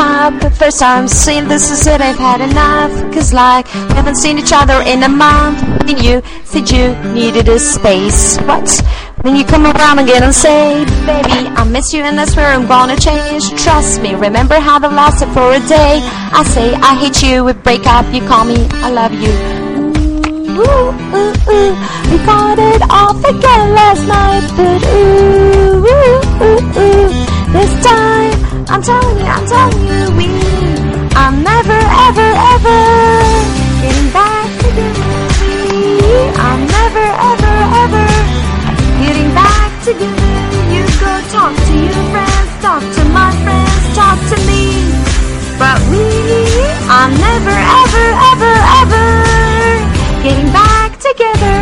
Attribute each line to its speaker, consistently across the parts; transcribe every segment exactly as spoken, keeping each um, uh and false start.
Speaker 1: up. First time seeing this is it, I've had enough. Cause like, we haven't seen each other in a month. And you said you needed a space. What? Then you come around again and say, baby, I miss you and I swear I'm gonna change. Trust me, remember how that lasted for a day. I say I hate you, we break up, you call me I love you. Ooh, ooh, ooh. We got it off again last night, but ooh, ooh, ooh, ooh. This time, I'm telling you, I'm telling you, we I'm never, ever, ever getting back together. We I'm never, ever, ever getting back together. You go talk to your friends, talk to my friends, talk to me. But we I'm never, ever, ever, ever getting back together.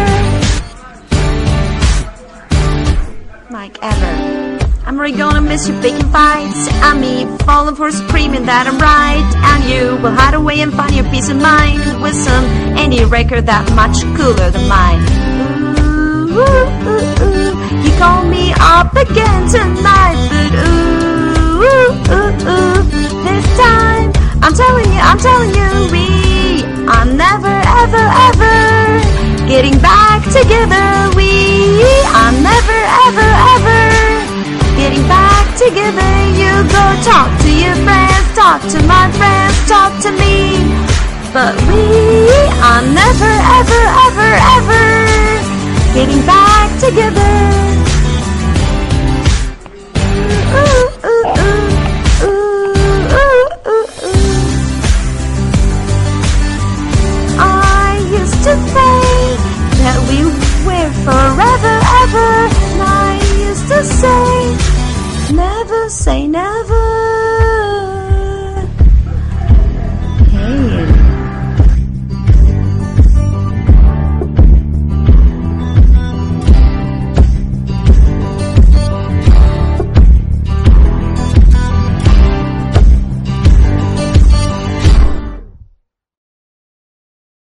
Speaker 1: Like ever. I'm really gonna miss you picking fights and me falling for screaming that I'm right. And you will hide away and find your peace of mind with some indie record that much cooler than mine. Ooh, ooh, ooh, ooh. You call me up again tonight, but ooh, ooh, ooh, ooh. This time, I'm telling you, I'm telling you, we I'm never, ever, ever getting back together. We I'm never, ever, ever getting back together. You go talk to your friends, talk to my friends, talk to me. But we are never, ever, ever, ever getting back together.